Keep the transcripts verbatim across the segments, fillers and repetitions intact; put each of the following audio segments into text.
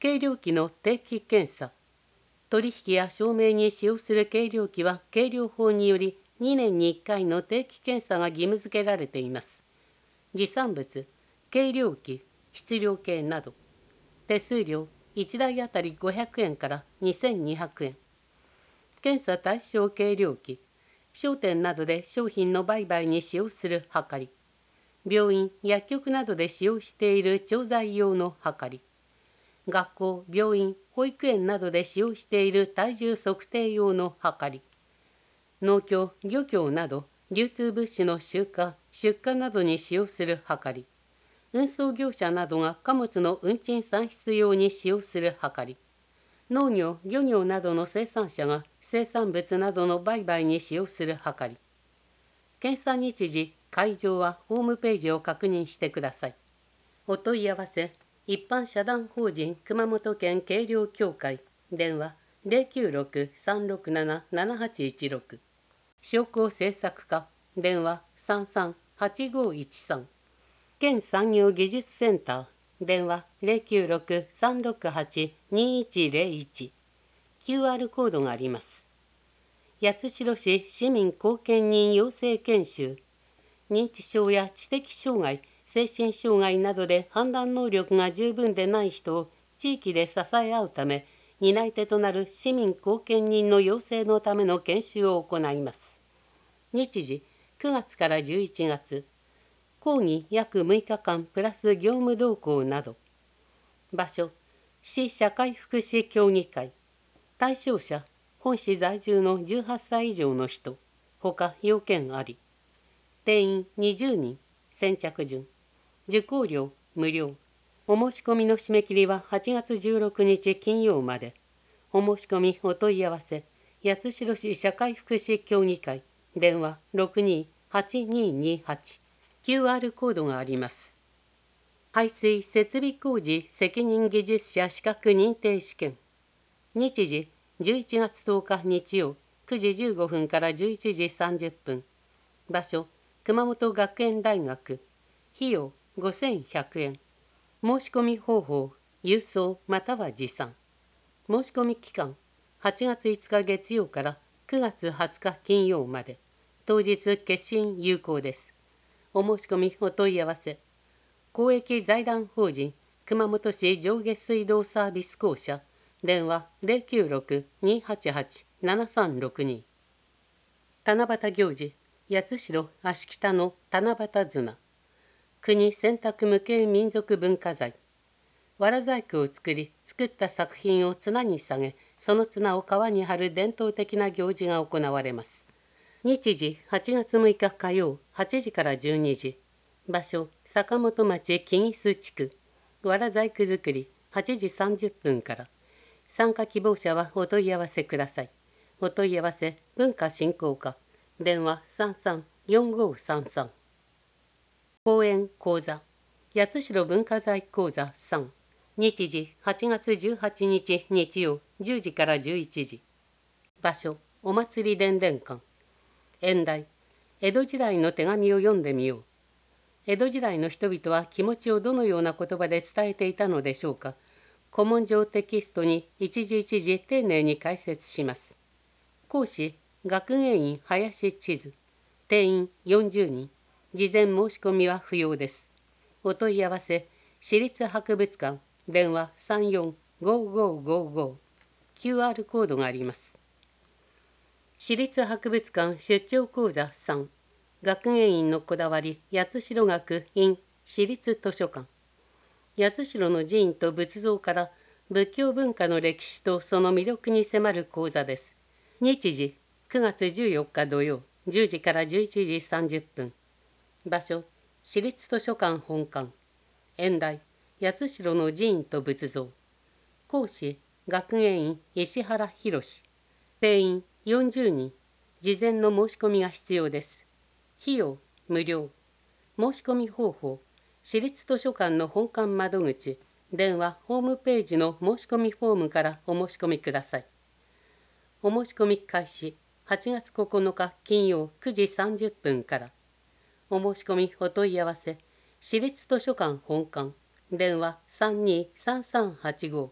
計量器の定期検査。取引や証明に使用する計量器は計量法によりにねんにいっかいの定期検査が義務付けられています。持参物、計量器、質量計など。手数料いちだいあたりごひゃくえんからにせんにひゃくえん。検査対象計量器、商店などで商品の売買に使用するはかり。病院、薬局などで使用している調剤用のはかり。学校、病院、保育園などで使用している体重測定用のはかり。農協、漁協など流通物資の集荷、出荷などに使用するはかり。運送業者などが貨物の運賃算出用に使用するはかり。農業、漁業などの生産者が生産物などの売買に使用するはかり。検査日時、会場はホームページを確認してください。お問い合わせ、一般社団法人熊本県計量協会、電話 ゼロきゅうろく さんろくなな ななはちいちろく。商工政策課、電話 さんさんはちごいちさん。県産業技術センター、電話 ゼロきゅうろく さんろくはち にいちゼロいち。キューアール コードがあります。八代市市民後見人養成研修。認知症や知的障害、精神障害などで判断能力が十分でない人を地域で支え合うため、担い手となる市民後見人の養成のための研修を行います。日時、くがつからじゅういちがつ。講義約むいかかんプラス業務同行など。場所、市社会福祉協議会。対象者、本市在住のじゅうはっさい以上の人。ほか要件あり。定員にじゅうにん。先着順。受講料無料。お申し込みの締め切りははちがつじゅうろくにち金曜まで。お申し込みお問い合わせ、八代市社会福祉協議会、電話 ろくにーはちにーにーはち。キューアール コードがあります。排水設備工事責任技術者資格認定試験。日時、じゅういちがつとおか日曜、くじじゅうごふんからじゅういちじさんじゅっぷん。場所、熊本学園大学。費用ごせんひゃくえん。申し込み方法、郵送または持参。申し込み期間、はちがついつか月曜からくがつはつか金曜まで。当日決診有効です。お申し込みお問い合わせ。公益財団法人熊本市上下水道サービス公社、電話 ゼロきゅうろく にーはちはち ななさんろくに。七夕行事、八代芦北の七夕綱。国選択無形民族文化財。わら細工を作り、作った作品を綱に下げ、その綱を川に張る伝統的な行事が行われます。日時、はちがつむいか火曜、はちじからじゅうにじ。場所、坂本町木木須地区。わら細工作り、はちじさんじゅっぷんから。参加希望者はお問い合わせください。お問い合わせ、文化振興課。電話 さんさんよんごさんさん。講演講座、八代文化財講座さん。日時、はちがつじゅうはちにち日曜、じゅうじからじゅういちじ。場所、お祭り伝伝館。演題、江戸時代の手紙を読んでみよう。江戸時代の人々は気持ちをどのような言葉で伝えていたのでしょうか。古文書テキストに一時一時丁寧に解説します。講師、学芸員林千鶴。定員よんじゅうにん。事前申し込みは不要です。お問い合わせ、市立博物館、電話 さんよんごごごご。キューアール コードがあります。市立博物館出張講座さん。学芸員のこだわり、八代学 in 市立図書館。八代の寺院と仏像から仏教文化の歴史とその魅力に迫る講座です。日時、くがつじゅうよっか土曜、じゅうじからじゅういちじさんじゅっぷん。場所、市立図書館本館。演題、八代の寺院と仏像。講師、学芸員石原博。定員よんじゅうにん。事前の申し込みが必要です。費用無料。申し込み方法、市立図書館の本館窓口、電話ホームページの申し込みフォームからお申し込みください。お申し込み開始、はちがつここのか金曜くじさんじゅっぷんから。お申し込みお問い合わせ、市立図書館本館、電話 さんにーさんさんはちご。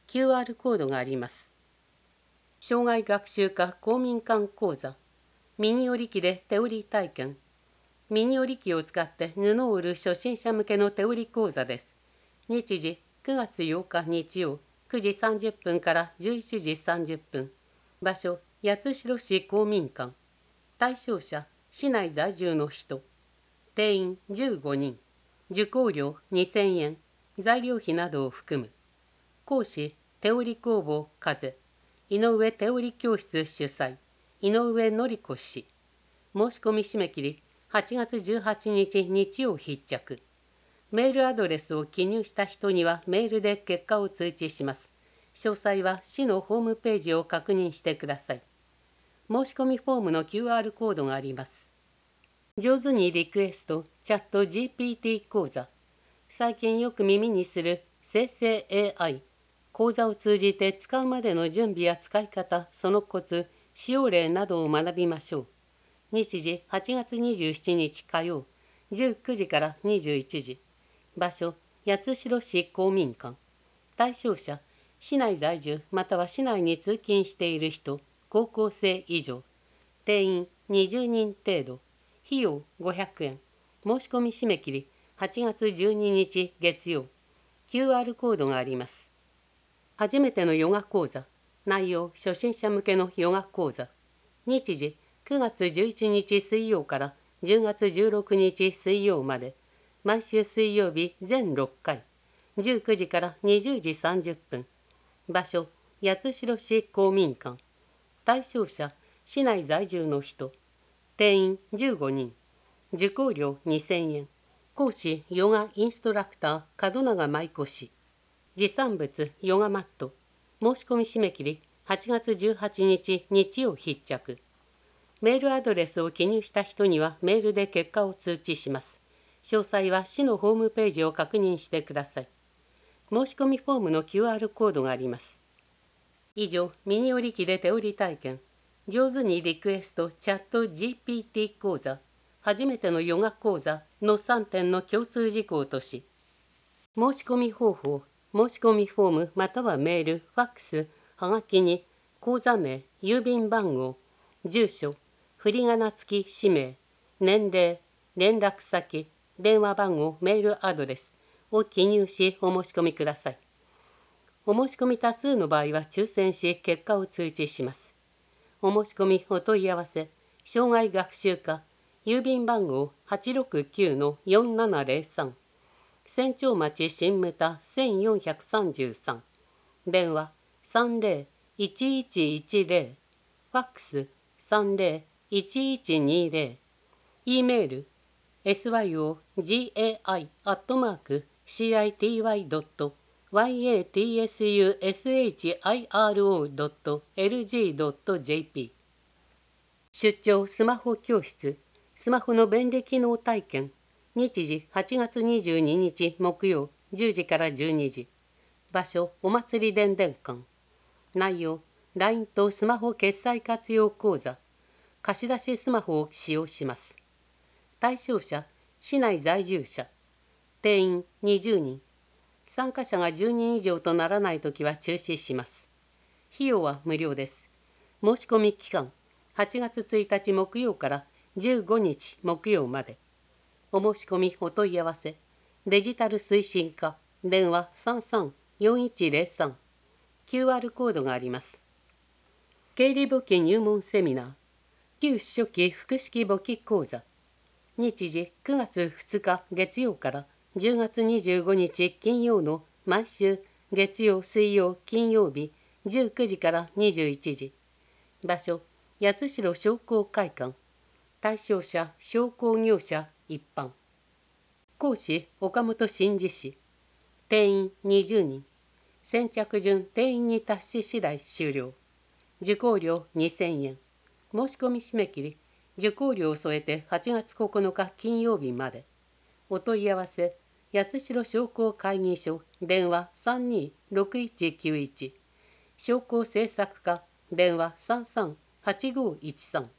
キューアール コードがあります。障害学習科公民館講座、ミニ織り機で手織り体験。ミニ織り機を使って布を織る初心者向けの手織り講座です。日時くがつようか日曜くじさんじゅっぷんからじゅういちじさんじゅっぷん。場所、八代市公民館。対象者、市内在住の人。定員じゅうごにん。受講料にせんえん。材料費などを含む。講師、手織工房風。井上手織教室主催。井上典子氏。申し込み締め切りはちがつじゅうはちにち日曜必着。メールアドレスを記入した人にはメールで結果を通知します。詳細は市のホームページを確認してください。申し込みフォームの キューアール コードがあります。上手にリクエストチャット ジーピーティー 講座。最近よく耳にする生成 エーアイ。講座を通じて使うまでの準備や使い方、そのコツ、使用例などを学びましょう。日時はちがつにじゅうしちにち火曜、じゅうくじからにじゅういちじ。場所、八代市公民館。対象者、市内在住または市内に通勤している人、高校生以上。定員にじゅうにん程度。費用ごひゃくえん。申し込み締め切りはちがつじゅうににち月曜。キューアール コードがあります。初めてのヨガ講座。内容、初心者向けのヨガ講座。日時、くがつじゅういちにち水曜からじゅうがつじゅうろくにち水曜まで。毎週水曜日全ろっかい。じゅうくじからにじゅうじさんじゅっぷん。場所、八代市公民館。対象者、市内在住の人。定員じゅうごにん。受講料にせんえん。講師、ヨガインストラクター、門永舞子氏。持参物、ヨガマット。申し込み締め切りはちがつじゅうはちにち日曜必着。メールアドレスを記入した人にはメールで結果を通知します。詳細は市のホームページを確認してください。申し込みフォームの キューアール コードがあります。以上、ミニ織り機で手織り体験、上手にリクエストチャット ジーピーティー 講座、初めてのヨガ講座のさんてんの共通事項とし、申し込み方法、申し込みフォームまたはメール、ファックス、はがきに、口座名、郵便番号、住所、振り仮名付き氏名、年齢、連絡先、電話番号、メールアドレスを記入しお申し込みください。お申し込み多数の場合は抽選し結果を通知します。お申し込みお問い合わせ、障害学習課、郵便番号 はちろくきゅうのよんななぜろさん、千丁町新牟田せんよんひゃくさんじゅうさん、電話さんぜろいちいちいちぜろ、ファックスさんぜろいちいちにぜろ、E メール エスワイオージェーアイ アットマーク シーアイティーワイ ドット ヤトゥシロ ドット エルジー ドット ジェーピー。 出張スマホ教室、スマホの便利機能体験。日時はちがつにじゅうににち木曜じゅうじからじゅうにじ。場所、お祭り伝々館。内容、ライン とスマホ決済活用講座。貸し出しスマホを使用します。対象者、市内在住者。定員にじゅうにん。参加者がじゅうにん以上とならないときは中止します。費用は無料です。申し込み期間、はちがつついたち木曜からじゅうごにち木曜まで。お申し込みお問い合わせ、デジタル推進課、電話さんさんよんいちぜろさん。キューアール コードがあります。経理簿記入門セミナー、旧初期複式簿記講座。日時くがつふつか月曜からじゅうがつにじゅうごにち金曜の毎週月曜、水曜、金曜日じゅうくじからにじゅういちじ。場所、八代商工会館。対象者、商工業者一般。講師、岡本真嗣氏。定員にじゅうにん。先着順定員に達し次第終了。受講料にせんえん。申し込み締め切り、受講料を添えてはちがつここのか金曜日まで。お問い合わせ、八代商工会議所、電話さんにろくいちきゅういち。商工政策課、電話さんさんはちごいちさん。